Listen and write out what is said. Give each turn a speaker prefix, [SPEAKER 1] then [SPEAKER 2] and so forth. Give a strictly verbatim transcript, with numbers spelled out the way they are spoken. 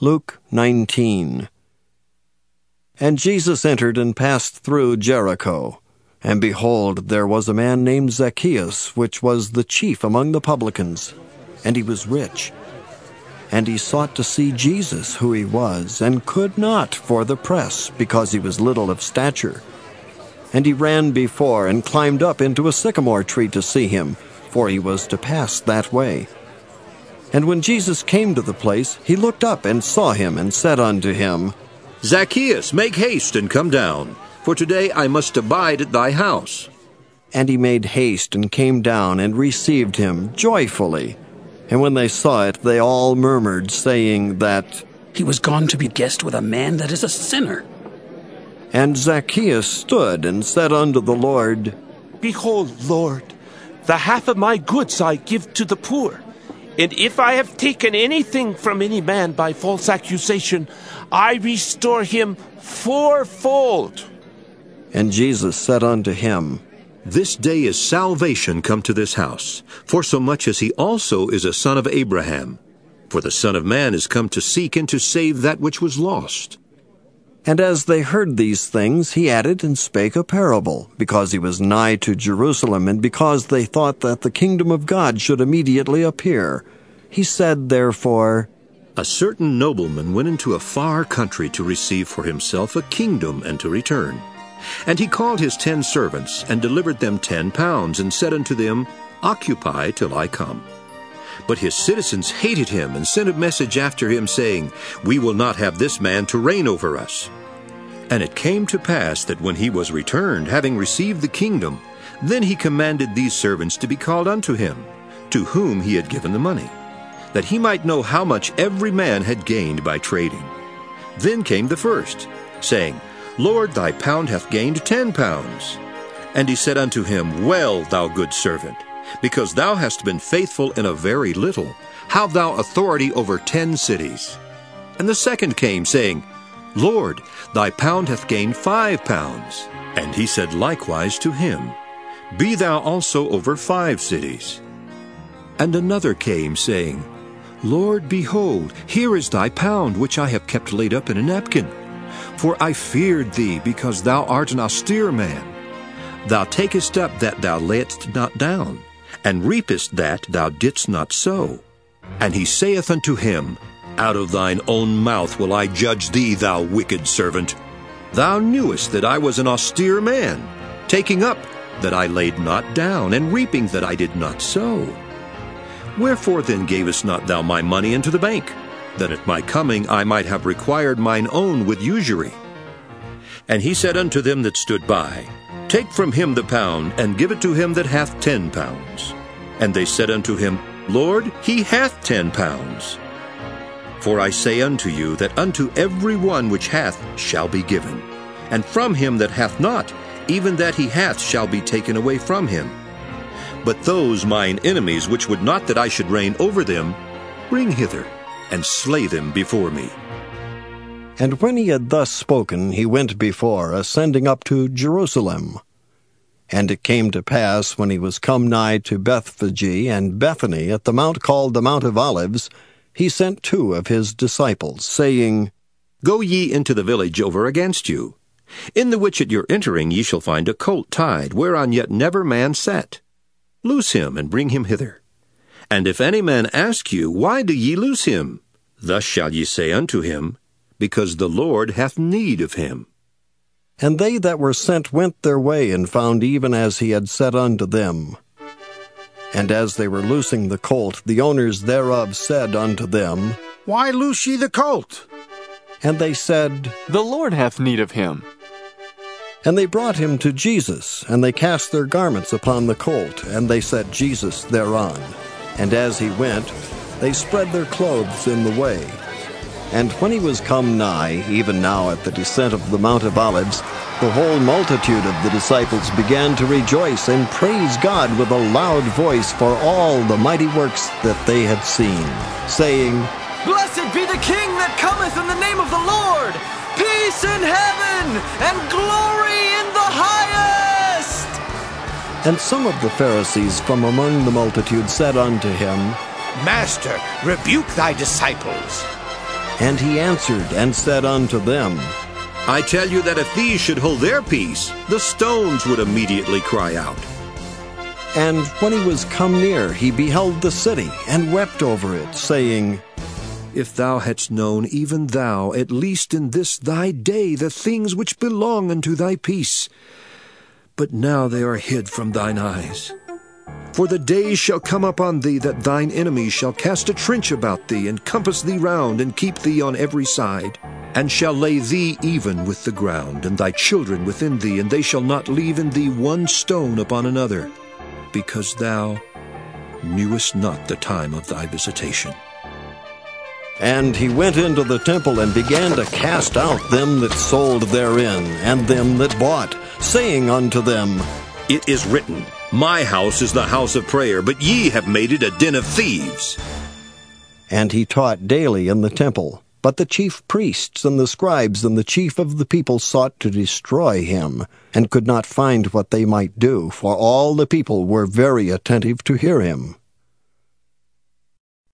[SPEAKER 1] Luke nineteen. And Jesus entered and passed through Jericho. And behold, there was a man named Zacchaeus, which was the chief among the publicans, and he was rich. And he sought to see Jesus, who he was, and could not for the press, because he was little of stature. And he ran before, and climbed up into a sycamore tree to see him, for he was to pass that way. And when Jesus came to the place, he looked up and saw him, and said unto him,
[SPEAKER 2] Zacchaeus, make haste and come down, for today I must abide at thy house.
[SPEAKER 1] And he made haste, and came down, and received him joyfully. And when they saw it, they all murmured, saying that
[SPEAKER 3] he was gone to be guest with a man that is a sinner.
[SPEAKER 1] And Zacchaeus stood and said unto the Lord,
[SPEAKER 4] Behold, Lord, the half of my goods I give to the poor. And if I have taken anything from any man by false accusation, I restore him fourfold.
[SPEAKER 1] And Jesus said unto him,
[SPEAKER 2] This day is salvation come to this house, forsomuch as he also is a son of Abraham. For the Son of Man is come to seek and to save that which was lost.
[SPEAKER 1] And as they heard these things, he added and spake a parable, because he was nigh to Jerusalem, and because they thought that the kingdom of God should immediately appear. He said therefore,
[SPEAKER 2] A certain nobleman went into a far country to receive for himself a kingdom and to return. And he called his ten servants, and delivered them ten pounds, and said unto them, Occupy till I come. But his citizens hated him, and sent a message after him, saying, We will not have this man to reign over us. And it came to pass that when he was returned, having received the kingdom, then he commanded these servants to be called unto him, to whom he had given the money, that he might know how much every man had gained by trading. Then came the first, saying, Lord, thy pound hath gained ten pounds. And he said unto him, Well, thou good servant, because thou hast been faithful in a very little, have thou authority over ten cities. And the second came, saying, Lord, thy pound hath gained five pounds. And he said likewise to him, Be thou also over five cities. And another came, saying, Lord, behold, here is thy pound, which I have kept laid up in a napkin. For I feared thee, because thou art an austere man. Thou takest up that thou layedst not down, and reapest that thou didst not sow. And he saith unto him, Out of thine own mouth will I judge thee, thou wicked servant. Thou knewest that I was an austere man, taking up that I laid not down, and reaping that I did not sow. Wherefore then gavest not thou my money into the bank, that at my coming I might have required mine own with usury? And he said unto them that stood by, Take from him the pound, and give it to him that hath ten pounds. And they said unto him, Lord, he hath ten pounds. For I say unto you, that unto every one which hath shall be given, and from him that hath not, even that he hath shall be taken away from him. But those mine enemies, which would not that I should reign over them, bring hither, and slay them before me.
[SPEAKER 1] And when he had thus spoken, he went before, ascending up to Jerusalem. And it came to pass, when he was come nigh to Bethphage and Bethany, at the mount called the Mount of Olives, he sent two of his disciples, saying,
[SPEAKER 2] Go ye into the village over against you, in the which at your entering ye shall find a colt tied, whereon yet never man sat. Loose him, and bring him hither. And if any man ask you, Why do ye loose him? Thus shall ye say unto him, Because the Lord hath need of him.
[SPEAKER 1] And they that were sent went their way, and found even as he had said unto them. And as they were loosing the colt, the owners thereof said unto them,
[SPEAKER 5] Why loose ye the colt?
[SPEAKER 1] And they said,
[SPEAKER 6] The Lord hath need of him.
[SPEAKER 1] And they brought him to Jesus, and they cast their garments upon the colt, and they set Jesus thereon. And as he went, they spread their clothes in the way. And when he was come nigh, even now at the descent of the Mount of Olives, the whole multitude of the disciples began to rejoice and praise God with a loud voice for all the mighty works that they had seen, saying,
[SPEAKER 7] Blessed be the King that cometh in the name of the Lord! Peace in heaven, and glory in the highest!
[SPEAKER 1] And some of the Pharisees from among the multitude said unto him,
[SPEAKER 5] Master, rebuke thy disciples.
[SPEAKER 1] And he answered and said unto them,
[SPEAKER 2] I tell you that if these should hold their peace, the stones would immediately cry out.
[SPEAKER 1] And when he was come near, he beheld the city, and wept over it, saying,
[SPEAKER 2] If thou hadst known, even thou, at least in this thy day, the things which belong unto thy peace. But now they are hid from thine eyes. For the days shall come upon thee that thine enemies shall cast a trench about thee, and compass thee round, and keep thee on every side, and shall lay thee even with the ground, and thy children within thee, and they shall not leave in thee one stone upon another, because thou knewest not the time of thy visitation.
[SPEAKER 1] And he went into the temple, and began to cast out them that sold therein, and them that bought, saying unto them,
[SPEAKER 2] It is written, My house is the house of prayer, but ye have made it a den of thieves.
[SPEAKER 1] And he taught daily in the temple. But the chief priests and the scribes and the chief of the people sought to destroy him, and could not find what they might do, for all the people were very attentive to hear him.